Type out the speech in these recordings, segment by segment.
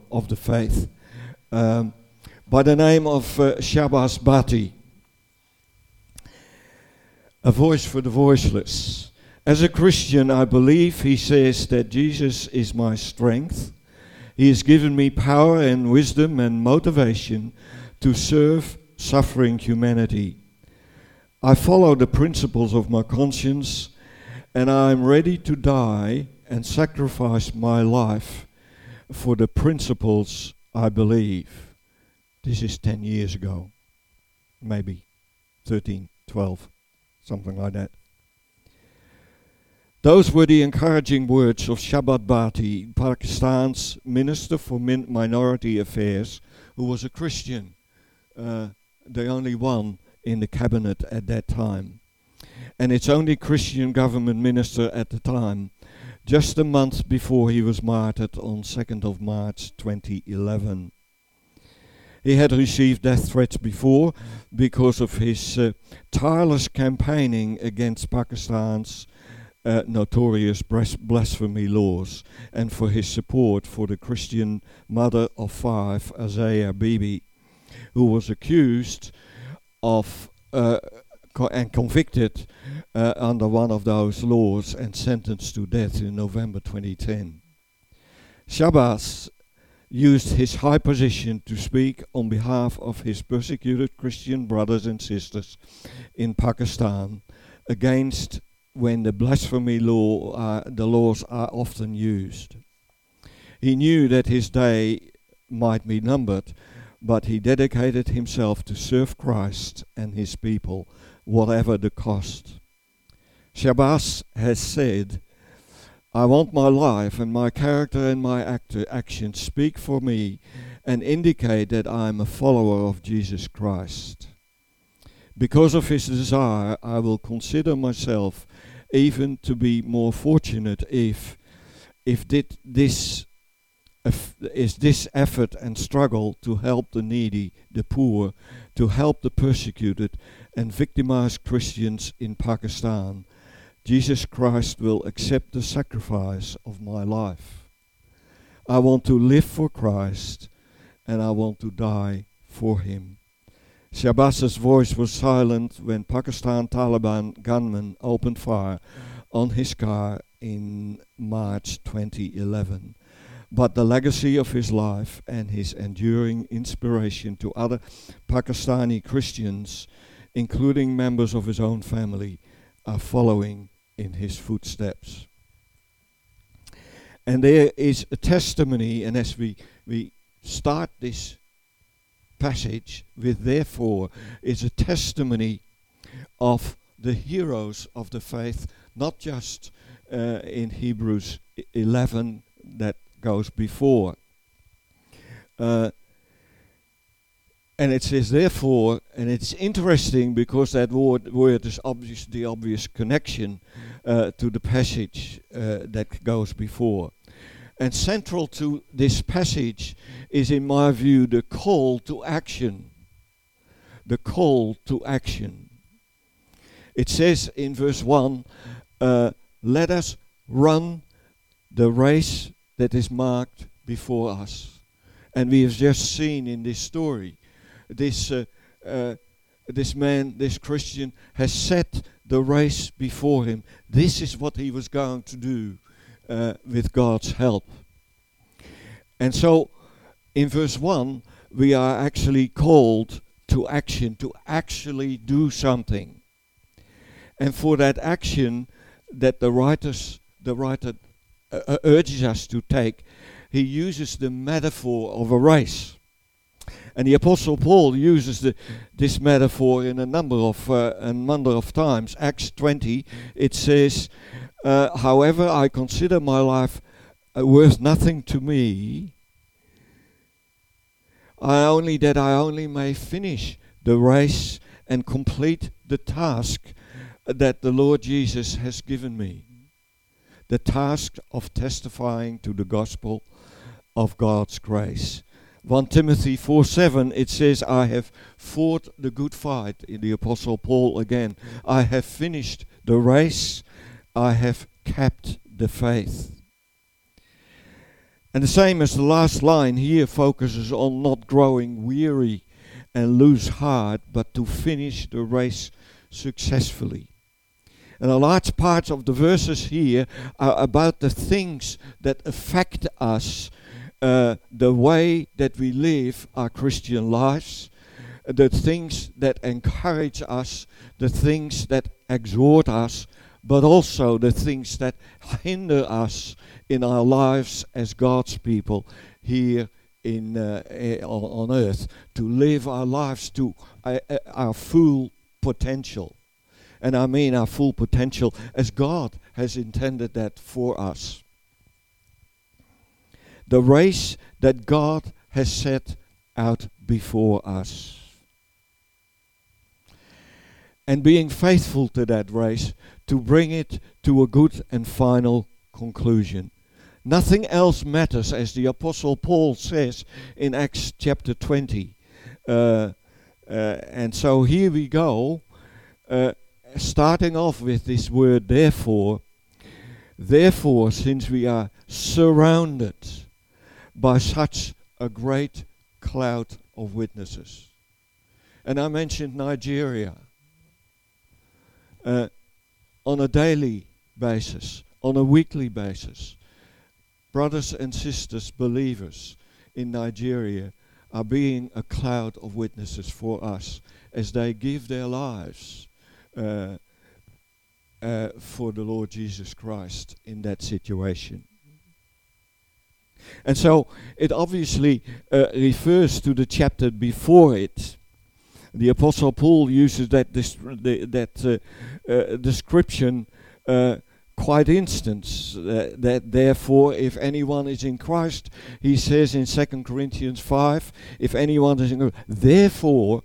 of the faith, by the name of Shahbaz Bhatti, a voice for the voiceless. As a Christian, I believe, he says, that Jesus is my strength. He has given me power and wisdom and motivation to serve suffering humanity. I follow the principles of my conscience, and I am ready to die and sacrifice my life for the principles I believe. This is 10 years ago, maybe 13, 12, something like that. Those were the encouraging words of Shahbaz Bhatti, Pakistan's Minister for Minority Affairs, who was a Christian, the only one in the cabinet at that time. And its only Christian government minister at the time, just a month before he was martyred on 2nd of March 2011. He had received death threats before because of his tireless campaigning against Pakistan's notorious blasphemy laws, and for his support for the Christian mother of 5, Asia Bibi, who was accused of and convicted under one of those laws and sentenced to death in November 2010. Shahbaz used his high position to speak on behalf of his persecuted Christian brothers and sisters in Pakistan against when the blasphemy the laws are often used. He knew that his day might be numbered, but he dedicated himself to serve Christ and his people, whatever the cost. Shahbaz has said, "I want my life and my character and my actions speak for me and indicate that I am a follower of Jesus Christ. Because of his desire, I will consider myself even to be more fortunate if this effort and struggle to help the needy, the poor, to help the persecuted and victimized Christians in Pakistan, Jesus Christ will accept the sacrifice of my life. I want to live for Christ and I want to die for him." Shahbaz's voice was silent when Pakistan Taliban gunmen opened fire on his car in March 2011. But the legacy of his life and his enduring inspiration to other Pakistani Christians, including members of his own family, are following in his footsteps. And there is a testimony, and as we start this passage with "therefore," is a testimony of the heroes of the faith, not just in Hebrews 11 that goes before. And it says "therefore," and it's interesting because that word is the obvious connection to the passage that goes before. And central to this passage is, in my view, the call to action. The call to action. It says in verse 1, "Let us run the race that is marked before us." And we have just seen in this story, this man, this Christian, has set the race before him. This is what he was going to do with God's help. And so, in verse 1, we are actually called to action, to actually do something. And for that action that the writer urges us to take, he uses the metaphor of a race. And the Apostle Paul uses this metaphor in a number of times. Acts 20, it says, "However, I consider my life worth nothing to me, I only may finish the race and complete the task that the Lord Jesus has given me. The task of testifying to the gospel of God's grace." 1 Timothy 4:7, it says, "I have fought the good fight," in the Apostle Paul again. "I have finished the race. I have kept the faith." And the same as the last line here focuses on not growing weary and lose heart, but to finish the race successfully. And a large part of the verses here are about the things that affect us, the way that we live our Christian lives, the things that encourage us, the things that exhort us, but also the things that hinder us in our lives as God's people here on earth, to live our lives to our full potential. And I mean our full potential as God has intended that for us. The race that God has set out before us. And being faithful to that race to bring it to a good and final conclusion. Nothing else matters, as the Apostle Paul says in Acts chapter 20. And so here we go. Starting off with this word therefore. Therefore, since we are surrounded by such a great cloud of witnesses. And I mentioned Nigeria. On a daily basis, on a weekly basis, brothers and sisters, believers in Nigeria are being a cloud of witnesses for us as they give their lives for the Lord Jesus Christ in that situation. And so it obviously refers to the chapter before it. The Apostle Paul uses that description quite instance. That therefore, if anyone is in Christ, he says in 2 Corinthians 5, if anyone is in Christ, therefore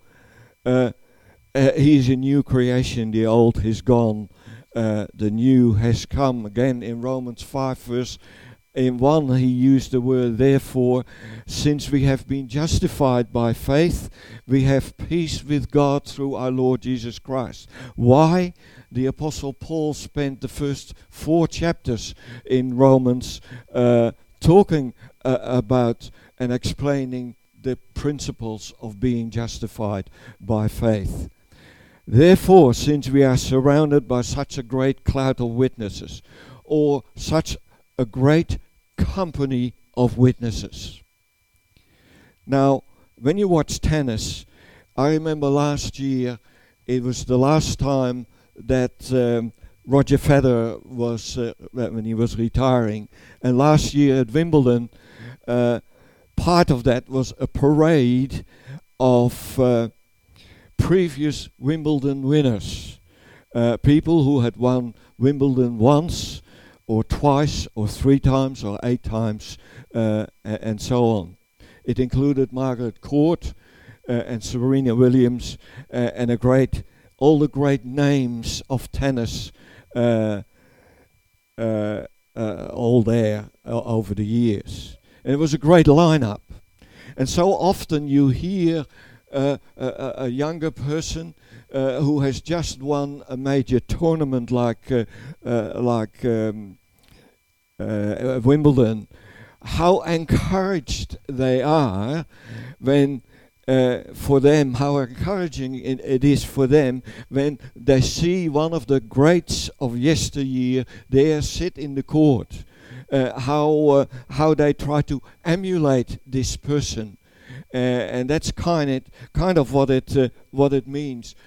he is a new creation, the old is gone, the new has come. Again in Romans 5 verse in 1 he used the word therefore, since we have been justified by faith, we have peace with God through our Lord Jesus Christ. Why? The Apostle Paul spent the first 4 chapters in Romans talking about and explaining the principles of being justified by faith. Therefore, since we are surrounded by such a great cloud of witnesses, or such a great company of witnesses. Now, when you watch tennis, I remember last year, it was the last time that Roger Federer was, when he was retiring, and last year at Wimbledon, part of that was a parade of previous Wimbledon winners, people who had won Wimbledon once, or twice, or 3 times, or 8 times, and so on. It included Margaret Court and Serena Williams and all the great names of tennis, all there over the years. And it was a great lineup. And so often you hear a younger person who has just won a major tournament like Wimbledon, how encouraged they are when for them, how encouraging it is for them when they see one of the greats of yesteryear there sit in the court. How they try to emulate this person. And that's kind of what it means.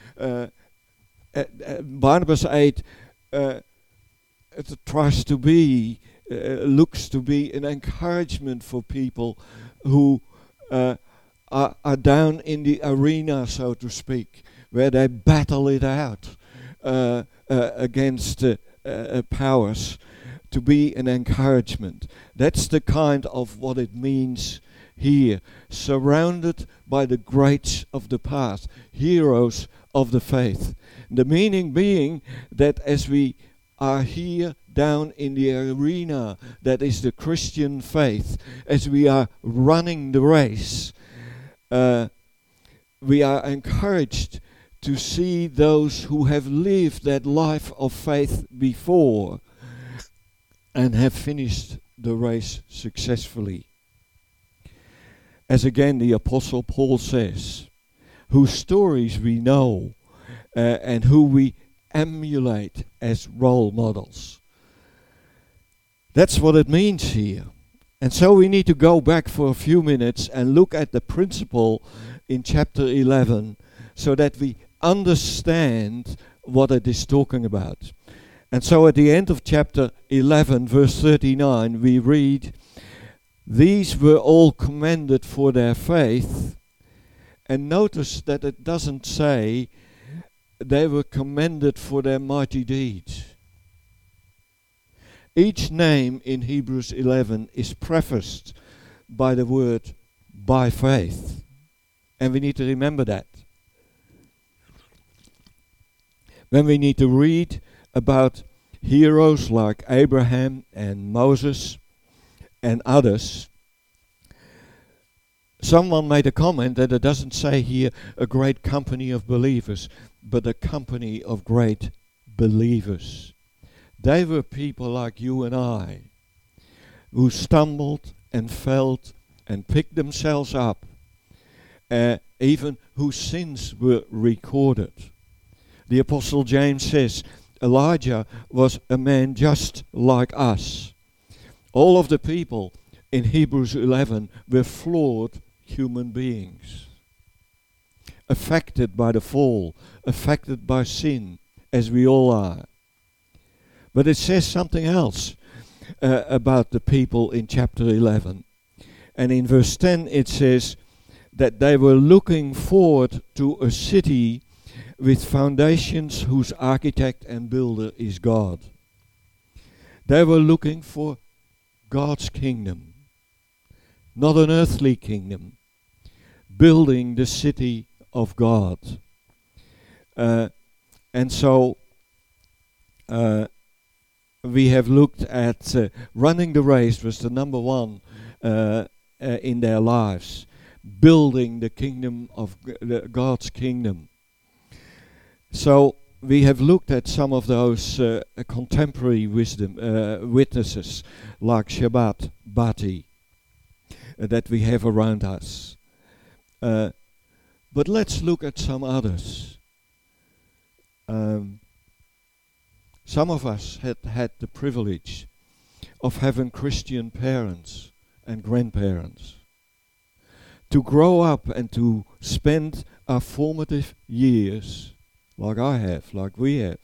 Barnabas 8 it tries to be, looks to be an encouragement for people who are down in the arena, so to speak, where they battle it out against powers, to be an encouragement. That's the kind of what it means here, surrounded by the greats of the past, heroes of the faith. The meaning being that as we are here down in the arena that is the Christian faith, as we are running the race, we are encouraged to see those who have lived that life of faith before and have finished the race successfully. As again the Apostle Paul says, whose stories we know and who we emulate as role models. That's what it means here. And so we need to go back for a few minutes and look at the principle in chapter 11 so that we understand what it is talking about. And so at the end of chapter 11, verse 39, we read, "These were all commended for their faith." And notice that it doesn't say they were commended for their mighty deeds. Each name in Hebrews 11 is prefaced by the word "by faith." And we need to remember that. When we need to read about heroes like Abraham and Moses and others, someone made a comment that it doesn't say here a great company of believers, but a company of great believers. They were people like you and I, who stumbled and fell and picked themselves up, even whose sins were recorded. The Apostle James says, Elijah was a man just like us. All of the people in Hebrews 11 were flawed human beings, affected by the fall, affected by sin, as we all are. But it says something else about the people in chapter 11. And in verse 10 it says that they were looking forward to a city with foundations whose architect and builder is God. They were looking for God's kingdom, not an earthly kingdom, building the city of God. And so we have looked at running the race was the number one in their lives, building the kingdom of God's kingdom. So we have looked at some of those contemporary witnesses like Shabbat Bati that we have around us. But let's look at some others. Some of us had the privilege of having Christian parents and grandparents. To grow up and to spend our formative years, like I have, like we have,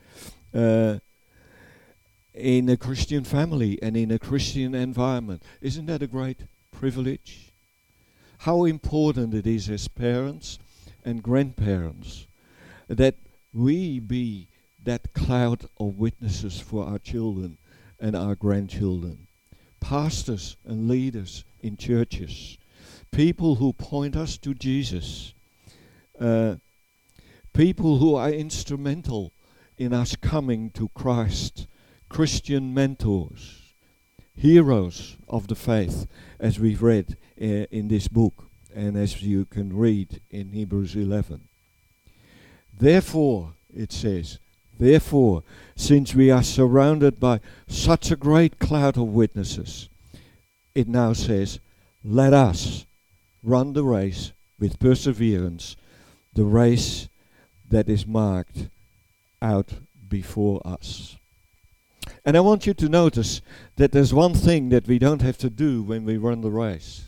in a Christian family and in a Christian environment. Isn't that a great privilege? How important it is as parents and grandparents that we be that cloud of witnesses for our children and our grandchildren. Pastors and leaders in churches. People who point us to Jesus. People who are instrumental in us coming to Christ. Christian mentors. Heroes of the faith, as we've read in this book and as you can read in Hebrews 11. Therefore, it says, therefore, since we are surrounded by such a great cloud of witnesses, it now says, let us run the race with perseverance, the race that is marked out before us. And I want you to notice that there's one thing that we don't have to do when we run the race.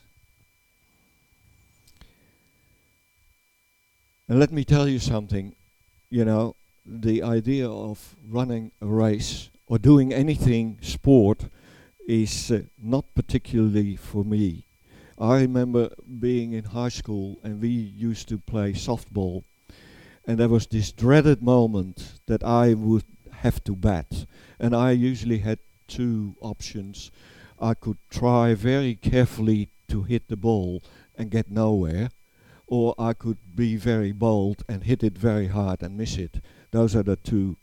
And let me tell you something, the idea of running a race or doing anything sport is not particularly for me. I remember being in high school and we used to play softball, and there was this dreaded moment that I would have to bat, and I usually had two options. I could try very carefully to hit the ball and get nowhere, or I could be very bold and hit it very hard and miss it. Those are the two.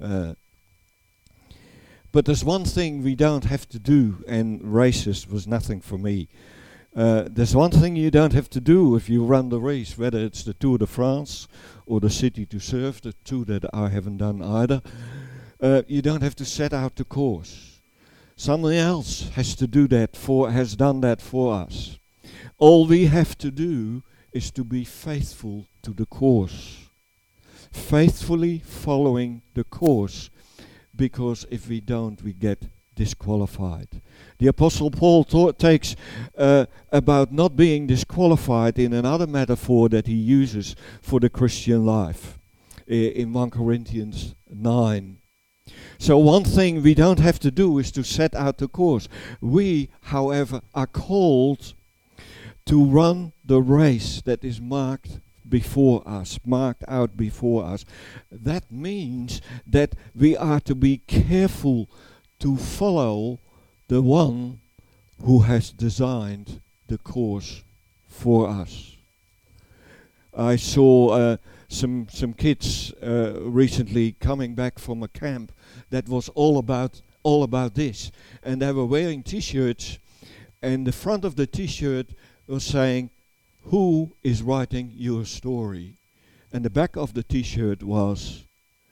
But there's one thing we don't have to do, and races was nothing for me. There's one thing you don't have to do if you run the race, whether it's the Tour de France or the City to Surf, the two that I haven't done either. You don't have to set out the course. Someone else has done that for us. All we have to do is to be faithful to the course. Faithfully following the course, because if we don't, we get disqualified. The Apostle Paul takes about not being disqualified in another metaphor that he uses for the Christian life in 1 Corinthians 9. So one thing we don't have to do is to set out the course. We, however, are called to run the race that is marked out before us. That means that we are to be careful to follow the one who has designed the course for us. I saw some kids recently coming back from a camp that was all about this, and they were wearing t-shirts, and the front of the t-shirt was saying, "Who is writing your story?" And the back of the t-shirt was,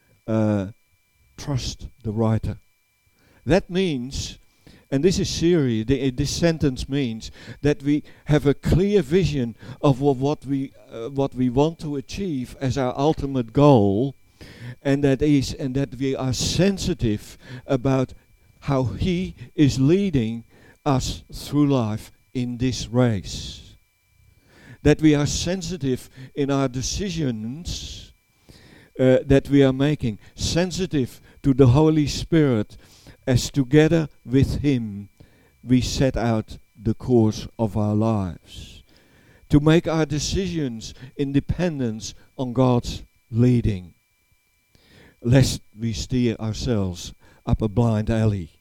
"Trust the writer." That means, and this is serious, this sentence means that we have a clear vision of what we want to achieve as our ultimate goal, and that we are sensitive about how He is leading us through life in this race. That we are sensitive in our decisions that we are making, sensitive to the Holy Spirit, as together with Him we set out the course of our lives. To make our decisions in dependence on God's leading, lest we steer ourselves up a blind alley.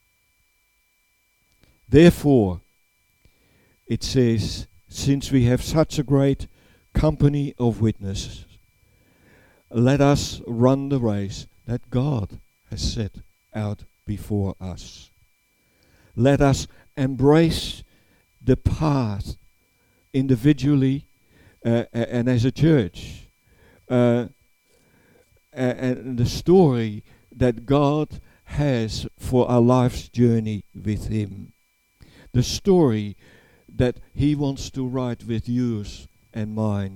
Therefore, it says, since we have such a great company of witnesses, let us run the race that God has set out before us. Let us embrace the path individually and as a church, and the story that God has for our life's journey with Him. The story that He wants to write with yours and mine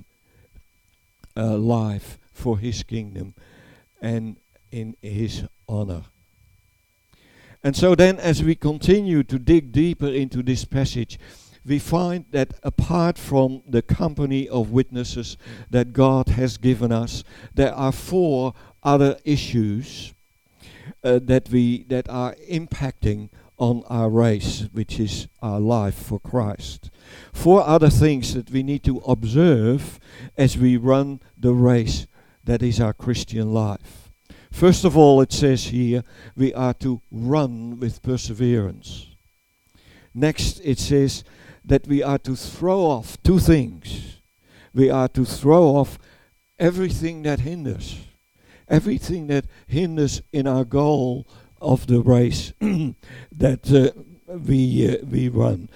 life for His kingdom and in His honor. And so then, as we continue to dig deeper into this passage, we find that apart from the company of witnesses that God has given us, there are 4 other issues that are impacting on our race, which is our life for Christ. 4 other things that we need to observe as we run the race that is our Christian life. First of all, it says here, we are to run with perseverance. Next, it says that we are to throw off 2 things. We are to throw off everything that hinders. Everything that hinders in our goal of the race that we run.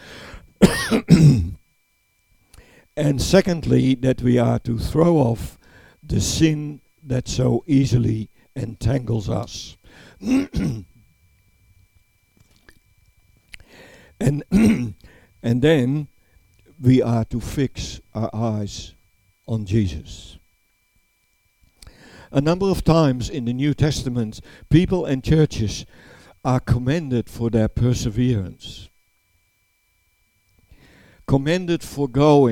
And secondly, that we are to throw off the sin that so easily entangles us. And then we are to fix our eyes on Jesus. A number of times in the New Testament, people and churches are commended for their perseverance. Commended for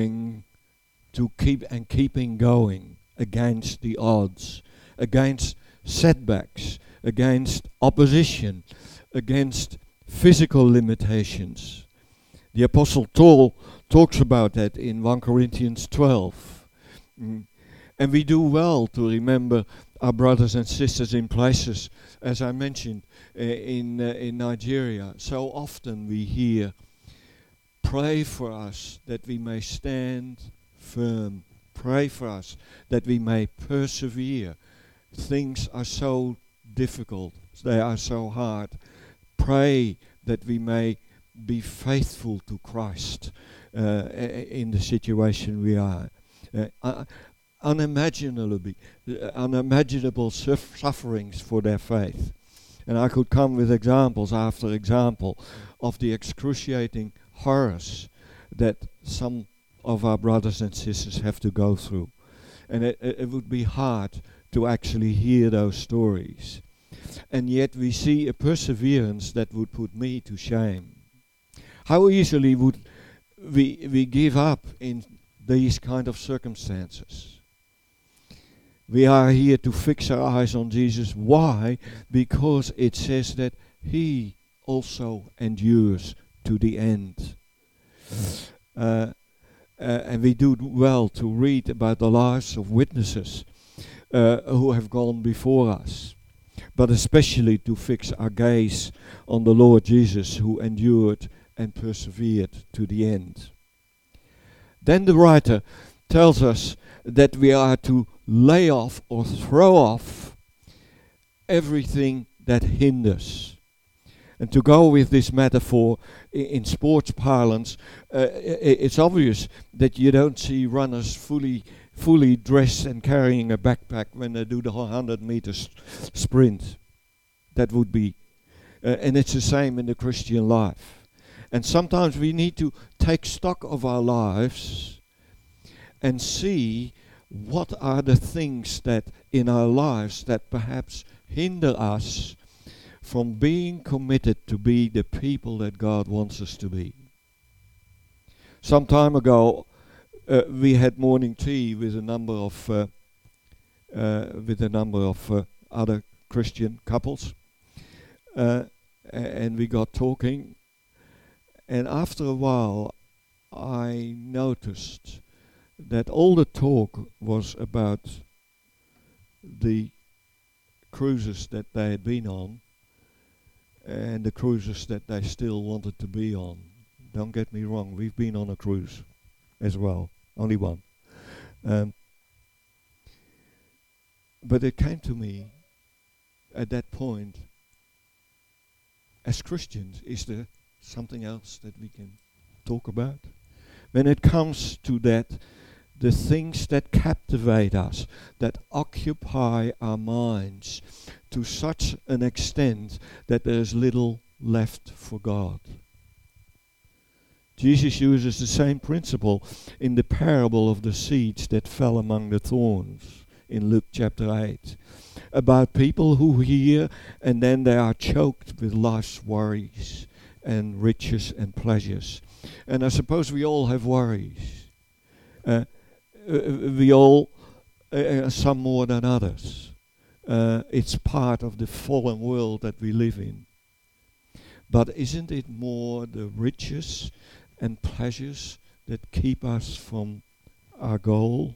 keeping going against the odds, against setbacks, against opposition, against physical limitations. The Apostle Paul talks about that in 1 Corinthians 12. And we do well to remember our brothers and sisters in places, as I mentioned, in Nigeria. So often we hear, pray for us that we may stand firm. Pray for us that we may persevere. Things are so difficult. They are so hard. Pray that we may be faithful to Christ in the situation we are. Unimaginable sufferings for their faith. And I could come with examples after example of the excruciating horrors that some of our brothers and sisters have to go through. And it would be hard to actually hear those stories. And yet we see a perseverance that would put me to shame. How easily would we give up in these kind of circumstances? We are here to fix our eyes on Jesus. Why? Because it says that He also endures to the end. And we do well to read about the lives of witnesses who have gone before us, but especially to fix our gaze on the Lord Jesus, who endured and persevered to the end. Then the writer tells us that we are to lay off or throw off everything that hinders. And to go with this metaphor in sports parlance, it's obvious that you don't see runners fully dressed and carrying a backpack when they do the 100 meters sprint. That would be, and it's the same in the Christian life. And sometimes we need to take stock of our lives and see what are the things that in our lives that perhaps hinder us from being committed to be the people that God wants us to be. Some time ago, we had morning tea with a number of other Christian couples, and we got talking. And after a while, I noticed that all the talk was about the cruises that they had been on and the cruises that they still wanted to be on. Don't get me wrong, we've been on a cruise as well, only one. But it came to me at that point, as Christians, is there something else that we can talk about? When it comes to that, the things that captivate us, that occupy our minds to such an extent that there is little left for God. Jesus uses the same principle in the parable of the seeds that fell among the thorns in Luke chapter 8, about people who hear and then they are choked with life's worries and riches and pleasures. And I suppose we all have worries. We all, some more than others. It's part of the fallen world that we live in. But isn't it more the riches and pleasures that keep us from our goal?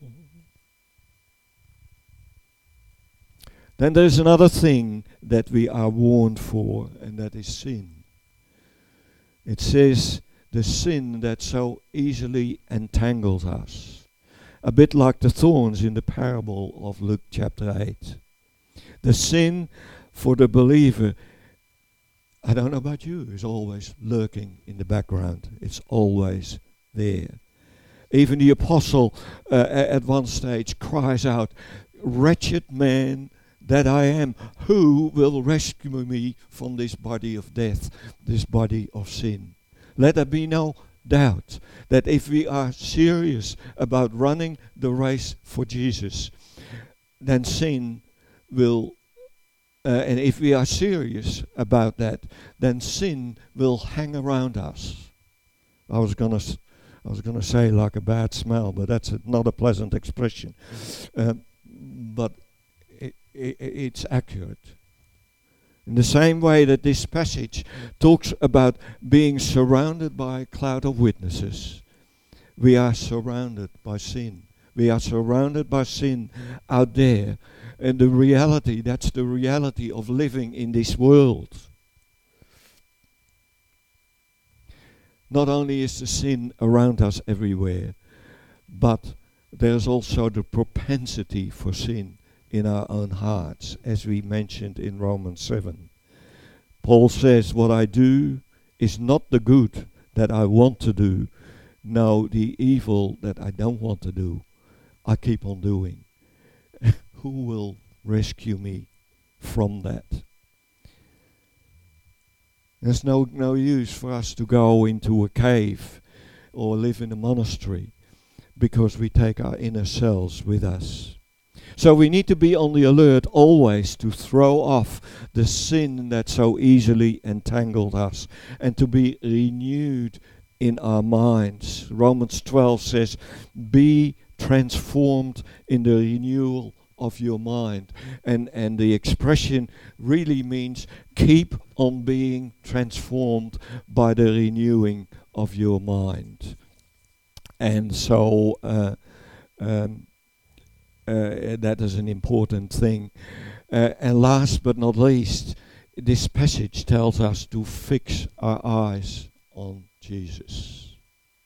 Then there's another thing that we are warned for, and that is sin. It says the sin that so easily entangles us. A bit like the thorns in the parable of Luke chapter 8. The sin for the believer, I don't know about you, is always lurking in the background. It's always there. Even the apostle at one stage cries out, "Wretched man that I am, who will rescue me from this body of death, this body of sin?" Let there be no doubt that if we are serious about running the race for Jesus, then sin will, and if we are serious about that, then sin will hang around us. I was gonna say like a bad smell, but that's not a pleasant expression. But it's accurate. In the same way that this passage talks about being surrounded by a cloud of witnesses, we are surrounded by sin. We are surrounded by sin out there. And that's the reality of living in this world. Not only is the sin around us everywhere, but there's also the propensity for sin in our own hearts, as we mentioned in Romans 7. Paul says, "What I do is not the good that I want to do. No, the evil that I don't want to do, I keep on doing." Who will rescue me from that? There's no use for us to go into a cave or live in a monastery because we take our inner selves with us. So we need to be on the alert always to throw off the sin that so easily entangled us and to be renewed in our minds. Romans 12 says, be transformed in the renewal of your mind. And the expression really means keep on being transformed by the renewing of your mind. And so that is an important thing. And last but not least, this passage tells us to fix our eyes on Jesus.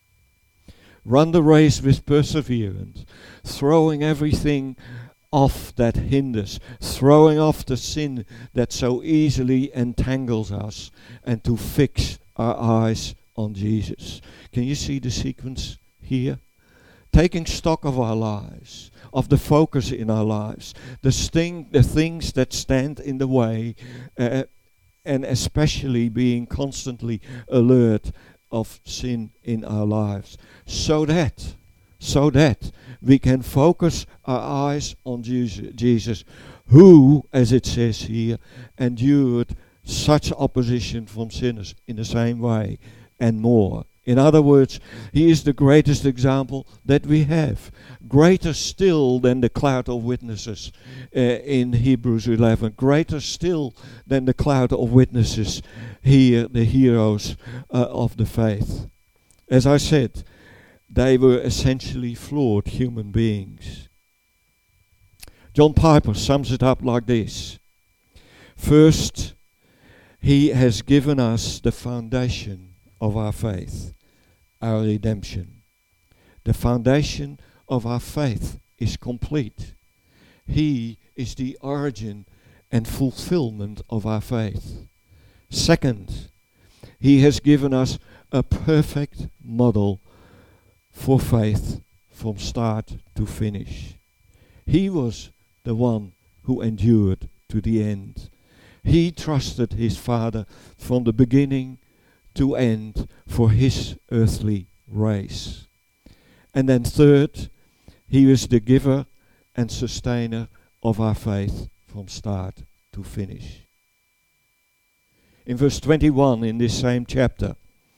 Run the race with perseverance, throwing everything off that hinders, throwing off the sin that so easily entangles us, and to fix our eyes on Jesus. Can you see the sequence here? Taking stock of our lives, of the focus in our lives, the things that stand in the way, and especially being constantly alert of sin in our lives, so that we can focus our eyes on Jesus, who, as it says here, endured such opposition from sinners in the same way and more. In other words, he is the greatest example that we have. Greater still than the cloud of witnesses in Hebrews 11. Greater still than the cloud of witnesses here, the heroes of the faith. As I said, they were essentially flawed human beings. John Piper sums it up like this. First, he has given us the foundation of our faith, our redemption. The foundation of our faith is complete. He is the origin and fulfillment of our faith. Second, he has given us a perfect model for faith from start to finish. He was the one who endured to the end. He trusted his Father from the beginning to end for his earthly race. And then third, he is the giver and sustainer of our faith from start to finish. In verse 21 in this same chapter,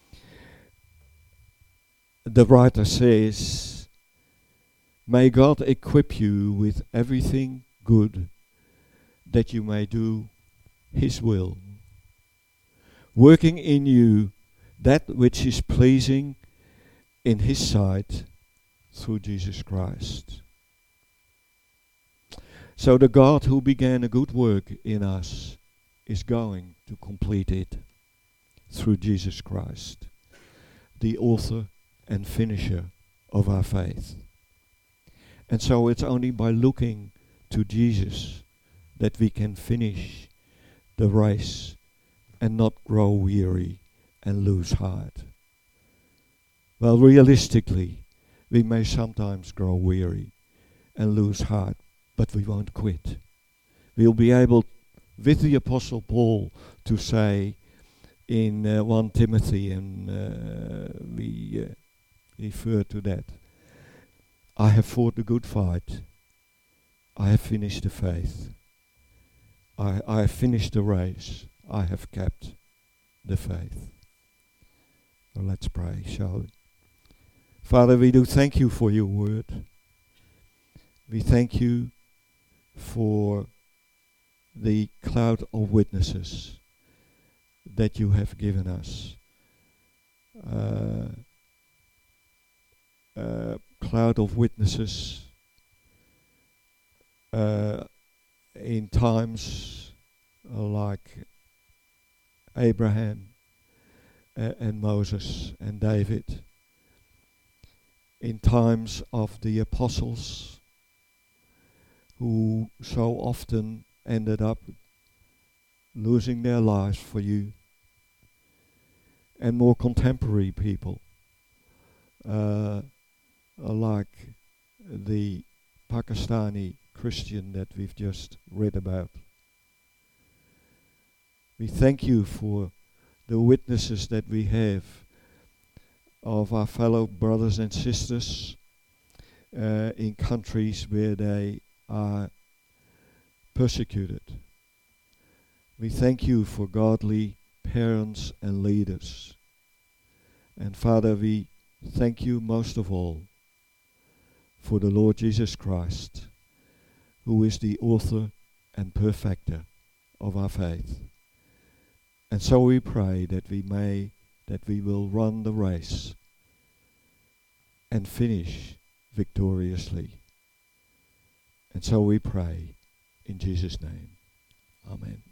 the writer says, may God equip you with everything good that you may do his will, working in you that which is pleasing in his sight through Jesus Christ. So the God who began a good work in us is going to complete it through Jesus Christ, the author and finisher of our faith. And so it's only by looking to Jesus that we can finish the race and not grow weary and lose heart. Well, realistically, we may sometimes grow weary and lose heart, but we won't quit. We'll be able, with the Apostle Paul, to say in 1 Timothy, and we refer to that, I have fought the good fight. I have finished the faith. I have finished the race. I have kept the faith. Well, let's pray, shall we? Father, we do thank you for your word. We thank you for the cloud of witnesses that you have given us. Cloud of witnesses in times like Abraham and Moses and David, in times of the apostles who so often ended up losing their lives for you, and more contemporary people like the Pakistani Christian that we've just read about. We thank you for the witnesses that we have of our fellow brothers and sisters in countries where they are persecuted. We thank you for godly parents and leaders. And Father, we thank you most of all for the Lord Jesus Christ, who is the author and perfecter of our faith. And so we pray that we will run the race and finish victoriously. And so we pray in Jesus' name. Amen.